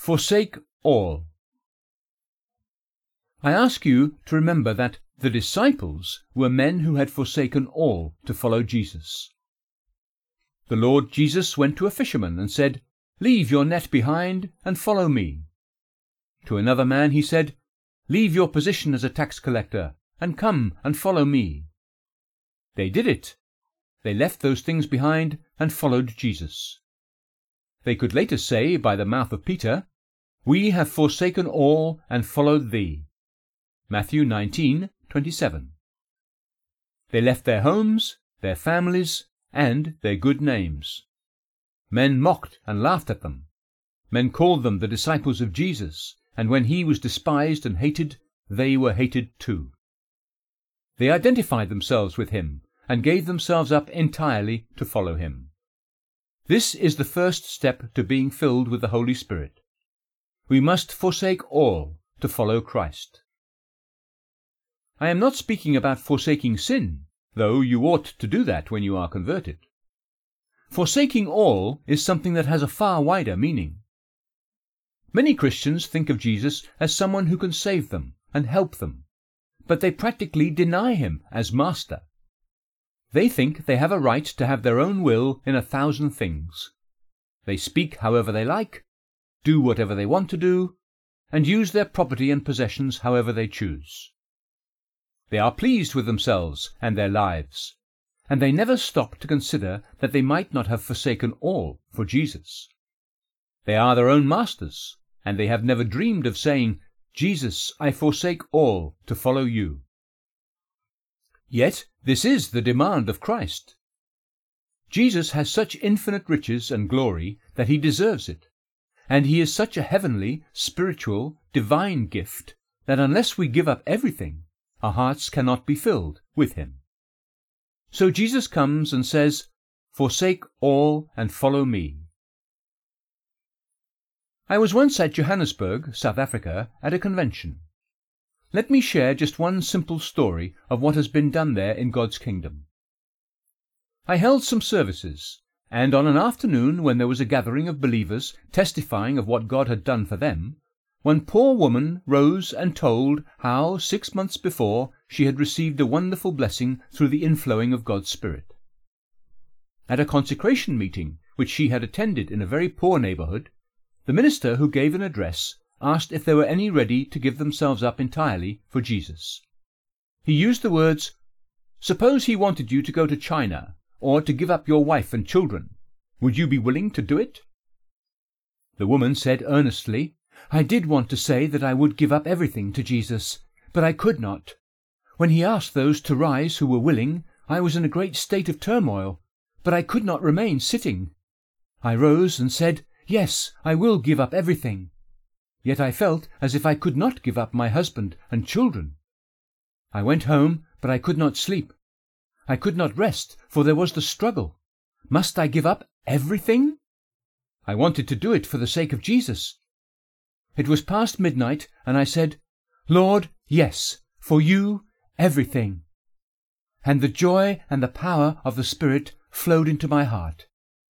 Forsake all. I ask you to remember that the disciples were men who had forsaken all to follow Jesus. The Lord Jesus went to a fisherman and said, "Leave your net behind and follow me." To another man he said, "Leave your position as a tax collector and come and follow me." They did it. They left those things behind and followed Jesus. They could later say by the mouth of Peter, "We have forsaken all and followed thee." Matthew 19:27. They left their homes, their families, and their good names. Men mocked and laughed at them. Men called them the disciples of Jesus, and when he was despised and hated, they were hated too. They identified themselves with him and gave themselves up entirely to follow him. This is the first step to being filled with the Holy Spirit. We must forsake all to follow Christ. I am not speaking about forsaking sin, though you ought to do that when you are converted. Forsaking all is something that has a far wider meaning. Many Christians think of Jesus as someone who can save them and help them, but they practically deny him as master. They think they have a right to have their own will in 1,000 things. They speak however they like, do whatever they want to do, and use their property and possessions however they choose. They are pleased with themselves and their lives, and they never stop to consider that they might not have forsaken all for Jesus. They are their own masters, and they have never dreamed of saying, "Jesus, I forsake all to follow you." Yet this is the demand of Christ. Jesus has such infinite riches and glory that he deserves it, and he is such a heavenly, spiritual, divine gift that unless we give up everything, our hearts cannot be filled with him. So Jesus comes and says, "Forsake all and follow me." I was once at Johannesburg, South Africa, at a convention. Let me share just one simple story of what has been done there in God's kingdom. I held some services, and on an afternoon when there was a gathering of believers testifying of what God had done for them, one poor woman rose and told how 6 months before she had received a wonderful blessing through the inflowing of God's Spirit. At a consecration meeting which she had attended in a very poor neighborhood, the minister who gave an address asked if there were any ready to give themselves up entirely for Jesus. He used the words, "Suppose he wanted you to go to China, or to give up your wife and children. Would you be willing to do it?" The woman said earnestly, "I did want to say that I would give up everything to Jesus, but I could not. When he asked those to rise who were willing, I was in a great state of turmoil, but I could not remain sitting. I rose and said, 'Yes, I will give up everything.' Yet I felt as if I could not give up my husband and children. I went home, but I could not sleep. I could not rest, for there was the struggle. Must I give up everything? I wanted to do it for the sake of Jesus. It was past midnight, and I said, 'Lord, yes, for you, everything.' And the joy and the power of the Spirit flowed into my heart."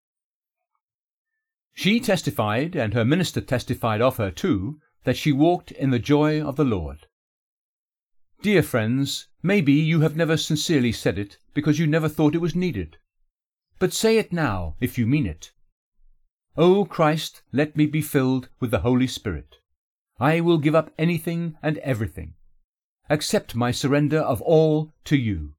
She testified, and her minister testified of her too, that she walked in the joy of the Lord. Dear friends, maybe you have never sincerely said it because you never thought it was needed. But say it now if you mean it. "O Christ, let me be filled with the Holy Spirit. I will give up anything and everything. Accept my surrender of all to you."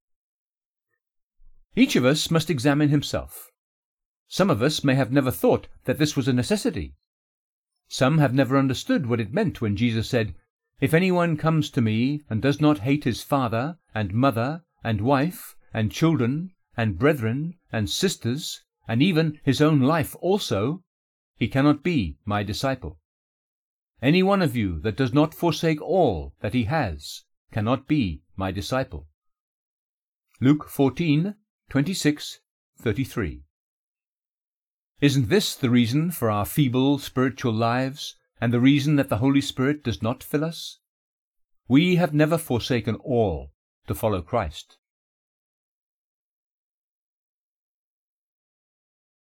Each of us must examine himself. Some of us may have never thought that this was a necessity. Some have never understood what it meant when Jesus said, "If anyone comes to me and does not hate his father and mother and wife and children and brethren and sisters, and even his own life also, he cannot be my disciple. Any one of you that does not forsake all that he has cannot be my disciple." Luke 14:26-33. Isn't this the reason for our feeble spiritual lives, and the reason that the Holy Spirit does not fill us? We have never forsaken all to follow Christ.